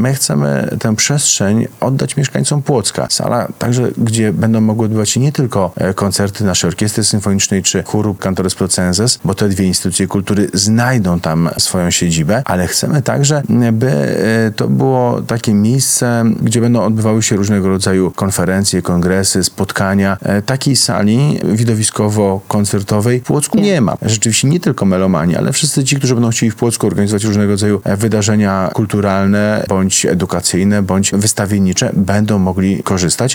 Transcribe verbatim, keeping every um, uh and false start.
My chcemy tę przestrzeń oddać mieszkańcom Płocka. Sala także, gdzie będą mogły odbywać się nie tylko koncerty naszej orkiestry symfonicznej czy chóru Cantores Procenses, bo te dwie instytucje kultury znajdą tam swoją siedzibę, ale chcemy także, by to było takie miejsce, gdzie będą odbywały się różnego rodzaju konferencje, kongresy, spotkania. Takiej sali widowiskowo-koncertowej w Płocku nie ma. Rzeczywiście nie tylko melomani, ale wszyscy ci, którzy będą chcieli w Płocku organizować różnego rodzaju wydarzenia kulturalne, bądź edukacyjne, bądź wystawiennicze, będą mogli korzystać.